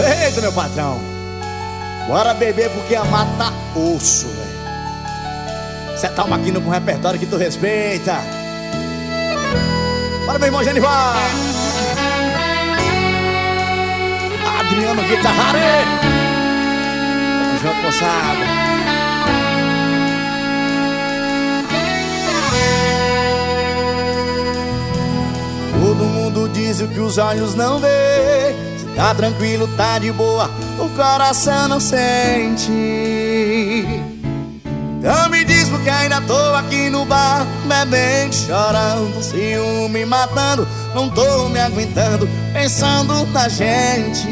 Eita, meu patrão, bora beber porque a mata osso, velho. Cê tá uma máquina com repertório que tu respeita. Bora, meu irmão Genival, Adriano Guitarrare. Tamo junto, moçada. Todo mundo diz o que os olhos não vê. Se tá tranquilo, tá de boa, o coração não sente. Então me diz porque ainda tô aqui no bar, bebendo, chorando, ciúme matando. Não tô me aguentando, pensando na gente.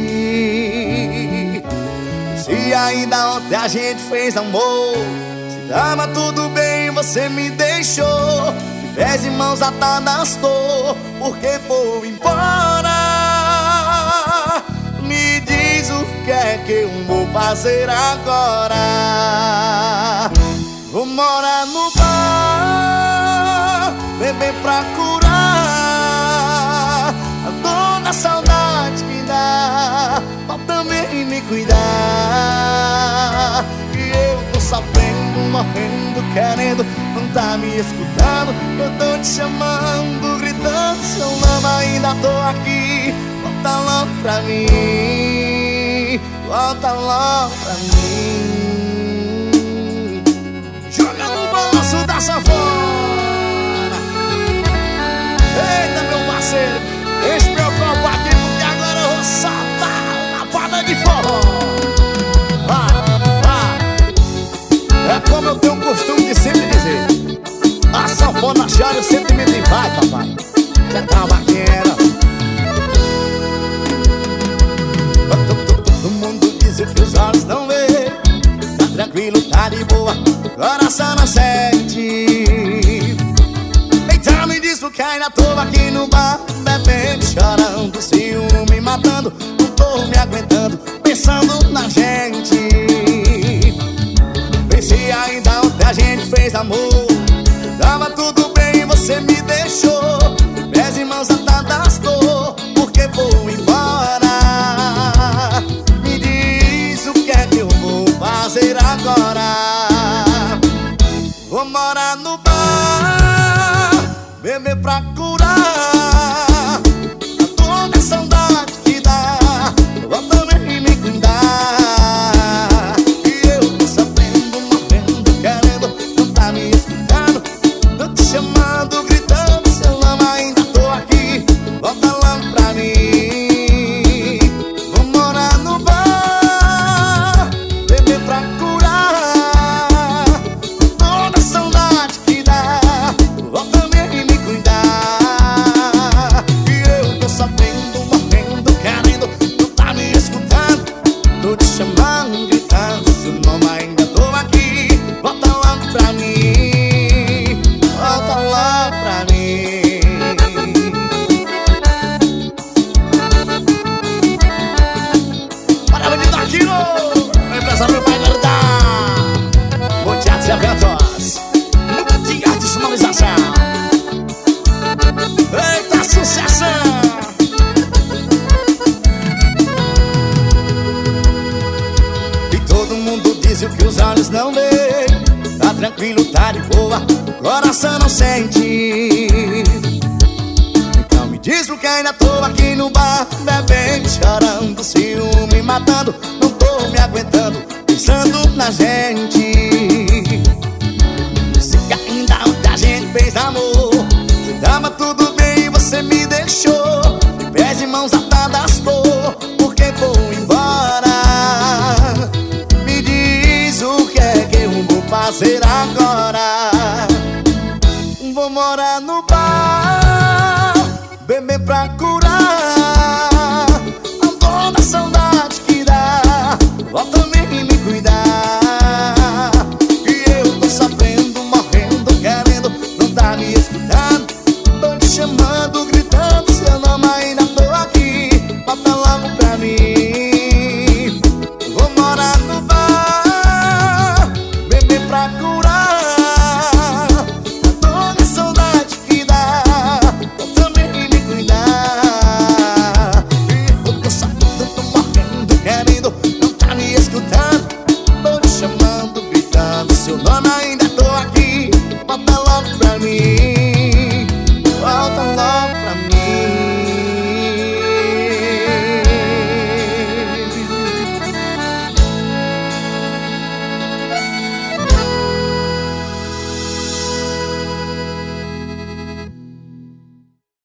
Se ainda ontem a gente fez amor, se tava tudo bem, você me deixou. Pés e mãos atadas tô, porque vou embora. Me diz o que é que eu vou fazer agora. Vou morar no bar, beber pra curar a dor da saudade que dá, pra também me cuidar. E eu tô sofrendo, morrendo, querendo, não tá me escutando. Eu tô te chamando, gritando seu nome, ainda tô aqui. Volta logo pra mim, volta logo pra mim. Joga no balanço da sanfona. Eita, meu parceiro, enche meu copo aqui, porque agora eu vou soltar a lapada de forró. É como eu tenho o costume de sempre dizer: a sanfona chora, o sentimento vai, papai. Já tá bacana. Todo mundo diz o que os olhos não vê. Tá tranquilo, tá de boa, o coração não sente. Então me diz porque ainda tô aqui no bar, bebendo, chorando, ciúme matando. Não tô me aguentando, pensando na gente. Se ainda ontem a gente fez amor, tava tudo bem, você me deixou. Pés e mãos atadas tô, porque vou embora. Me diz o que é que eu vou fazer agora. Vou morar no bar, beber pra curar a dor da saudade que dá, vou também me cuidar. Chamando, gritando seu nome, ainda tô aqui. Volta logo pra mim. Vou morar no bar, beber pra curar toda a saudade que dá, vou também me cuidar. E eu tô sofrendo, morrendo, querendo, não tá me escutando. Tô te chamando, gritando seu nome, ainda tô aqui. Volta logo pra mim. Volta lá pra mim. Para bandido Aquino, empresário meu pai Gardar, Monteatos e Aventos, de artesanalização. Eita, sucesso! E todo mundo diz o que os olhos não veem. Tá tranquilo, tá de boa, o coração não sente. Então me diz porque ainda tô aqui no bar, bebendo, chorando, ciúme matando. Não tô me aguentando, pensando na gente. Se ainda ontem a gente fez amor, se tava tudo bem, você me deixou. Pés e mãos atadas tô, porque vou embora. Me diz o que é que eu vou fazer agora. Vou morar